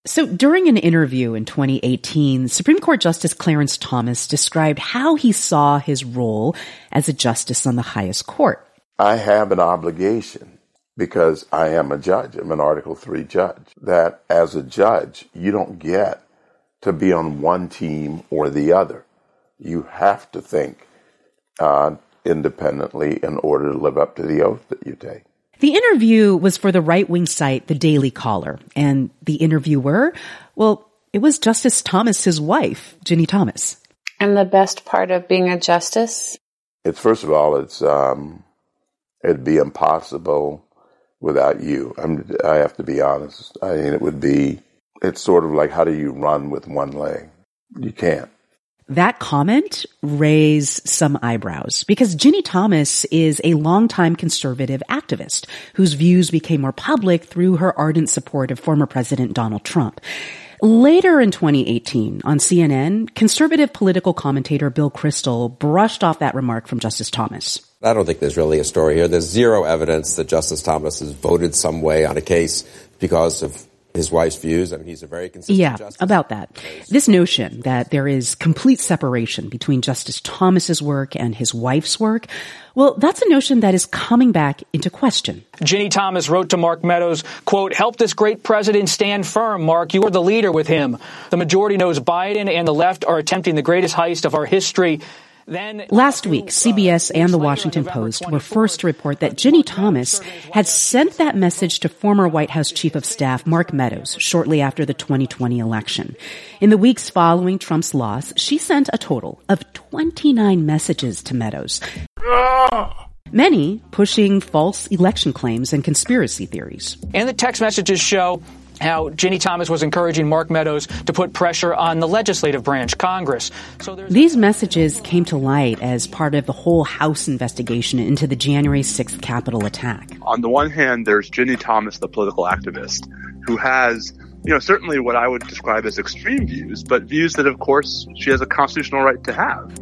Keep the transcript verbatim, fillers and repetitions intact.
So during an interview in twenty eighteen, Supreme Court Justice Clarence Thomas described how he saw his role as a justice on the highest court. I have an obligation, because I am a judge, I'm an Article three judge, that as a judge, you don't get to be on one team or the other. You have to think uh, independently in order to live up to the oath that you take. The interview was for the right-wing site, The Daily Caller, and the interviewer, well, it was Justice Thomas's wife, Ginni Thomas. And the best part of being a justice? It's, first of all, it's um, it'd be impossible without you. I'm, I have to be honest. I mean, it would be, it's sort of like, how do you run with one leg? You can't. That comment raised some eyebrows because Ginni Thomas is a longtime conservative activist whose views became more public through her ardent support of former President Donald Trump. Later in twenty eighteen, on C N N, conservative political commentator Bill Kristol brushed off that remark from Justice Thomas. I don't think there's really a story here. There's zero evidence that Justice Thomas has voted some way on a case because of his wife's views. I mean, he's a very consistent yeah, justice. Yeah, about that. This notion that there is complete separation between Justice Thomas's work and his wife's work, well, that's a notion that is coming back into question. Ginni Thomas wrote to Mark Meadows, quote, "Help this great president stand firm, Mark. You are the leader with him. The majority knows Biden and the left are attempting the greatest heist of our history." Then, Last week, C B S and The Washington Post were first to report that Ginni Thomas had sent that message to former White House Chief of Staff Mark Meadows shortly after the twenty twenty election. In the weeks following Trump's loss, she sent a total of twenty-nine messages to Meadows, many pushing false election claims and conspiracy theories. And the text messages show how Ginni Thomas was encouraging Mark Meadows to put pressure on the legislative branch, Congress. So These messages came to light as part of the whole House investigation into the January sixth Capitol attack. On the one hand, there's Ginni Thomas, the political activist, who has, you know, certainly what I would describe as extreme views, but views that, of course, she has a constitutional right to have.